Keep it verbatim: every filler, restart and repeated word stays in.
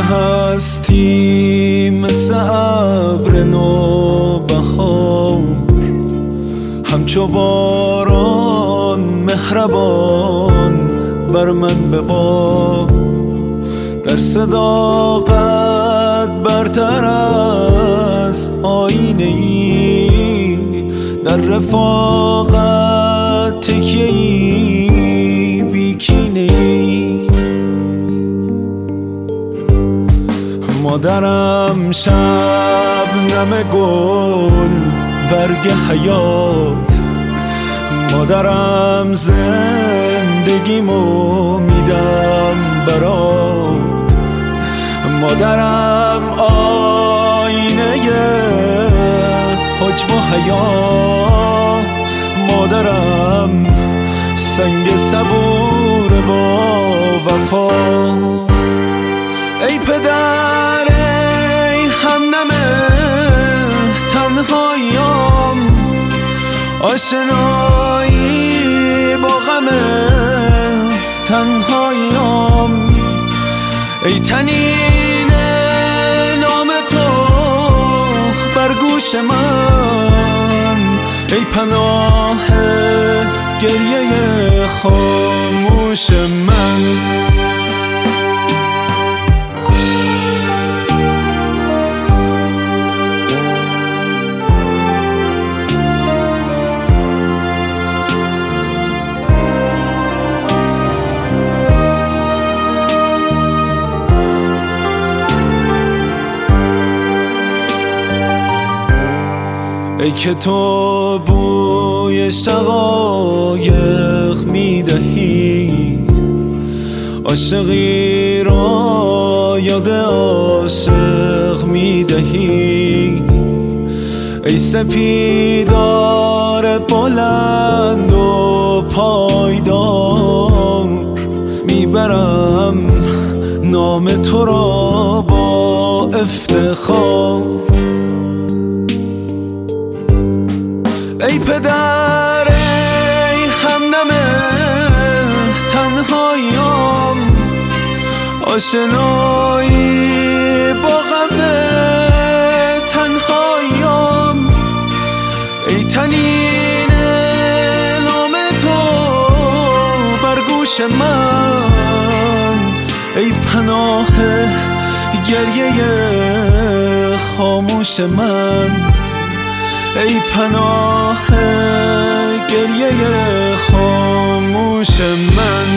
هستی مثل ابر نوبهار، همچو باران مهربان بر من ببار. در صداقت برتر از آینه ای، در رفاقت تکیه ای بیکینه ای. مادرم شبنم گل برگ حیات، مادرم زندگیمو میدم برات. مادرم آینه حجب و حیا، مادرم سنگ صبور با وفا. ای پدر ای همدم تنهاییم، آشنایی با غم تنهاییم. ای طنین نام تو بر گوش من، ای پناه گریه خاموش من. ای که تو بوی شقایق میدهی، عاشقی را یاد عاشق میدهی. ای سپیدار بلند و پایدار، میبرم نام تو را با افتخار. ای پدر ای همدم تنهاییم، آشنایی با غم تنهاییم. ای طنین نام تو بر گوش من، ای پناه گریه خاموش من. ای پناه گریه خاموش من.